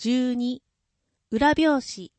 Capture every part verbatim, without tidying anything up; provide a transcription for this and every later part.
じゅうに裏表紙。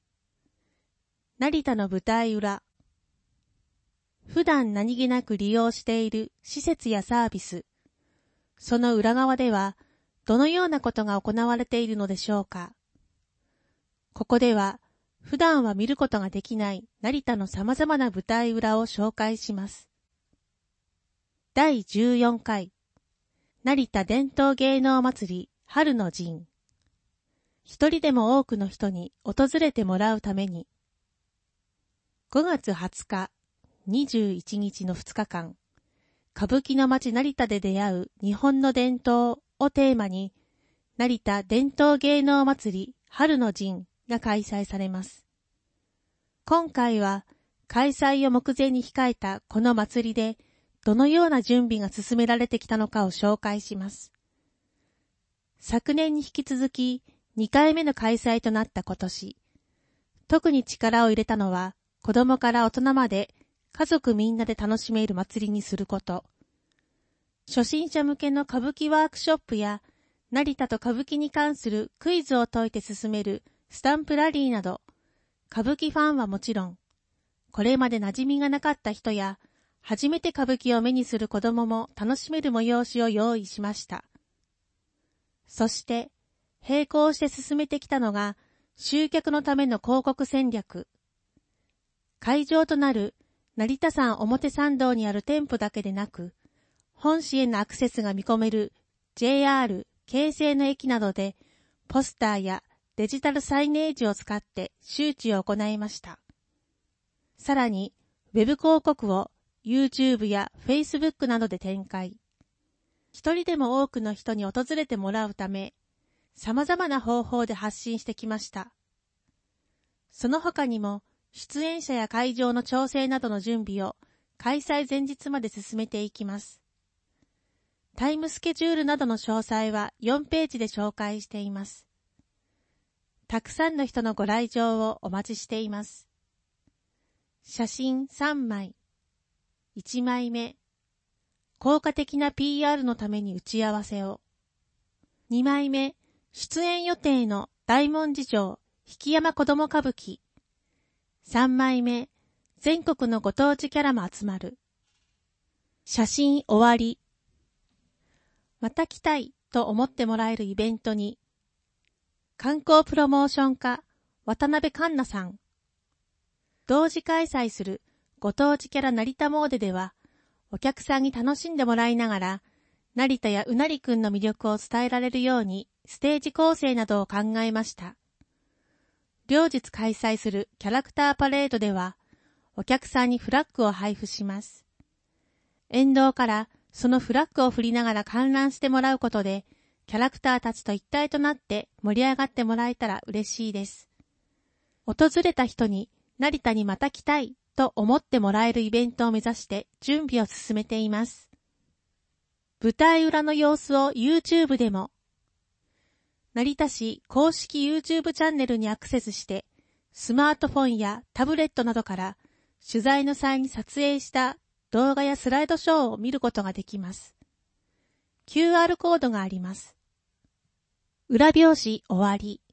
成田の舞台裏。普段何気なく利用している施設やサービス。その裏側ではどのようなことが行われているのでしょうか。ここでは普段は見ることができない成田の様々な舞台裏を紹介します。だいじゅうよんかい成田伝統芸能祭り春の陣。一人でも多くの人に訪れてもらうために。ごがつはつか、にじゅういちにちのふつかかん、歌舞伎の街成田で出会う日本の伝統をテーマに、成田伝統芸能祭り春の陣が開催されます。今回は開催を目前に控えたこの祭りで、どのような準備が進められてきたのかを紹介します。昨年に引き続きにかいめの開催となった今年、特に力を入れたのは子供から大人まで家族みんなで楽しめる祭りにすること。初心者向けの歌舞伎ワークショップや成田と歌舞伎に関するクイズを解いて進めるスタンプラリーなど、歌舞伎ファンはもちろん、これまで馴染みがなかった人や初めて歌舞伎を目にする子供も楽しめる催しを用意しました。そして、並行して進めてきたのが集客のための広告戦略。会場となる成田山表参道にある店舗だけでなく、本市へのアクセスが見込める ジェイアール、京成の駅などでポスターやデジタルサイネージを使って周知を行いました。さらに、ウェブ広告を YouTube や Facebook などで展開。一人でも多くの人に訪れてもらうため、様々な方法で発信してきました。その他にも、出演者や会場の調整などの準備を開催前日まで進めていきます。タイムスケジュールなどの詳細はよんページで紹介しています。たくさんの人のご来場をお待ちしています。写真さんまい。いちまいめ。効果的な ピーアール のために打ち合わせを。にまいめ。出演予定の大文字城引山子ども歌舞伎。さんまいめ。全国のご当地キャラも集まる。写真終わり。また来たいと思ってもらえるイベントに。観光プロモーション課渡辺環奈さん。同時開催するご当地キャラ成田詣では、お客さんに楽しんでもらいながら、成田やうなりくんの魅力を伝えられるように、ステージ構成などを考えました。両日開催するキャラクターパレードでは、お客さんにフラッグを配布します。沿道からそのフラッグを振りながら観覧してもらうことで、キャラクターたちと一体となって盛り上がってもらえたら嬉しいです。訪れた人に成田にまた来たいと思ってもらえるイベントを目指して準備を進めています。舞台裏の様子を YouTube でも、成田市公式 YouTube チャンネルにアクセスして、スマートフォンやタブレットなどから取材の際に撮影した動画やスライドショーを見ることができます。キューアール コードがあります。裏表紙終わり。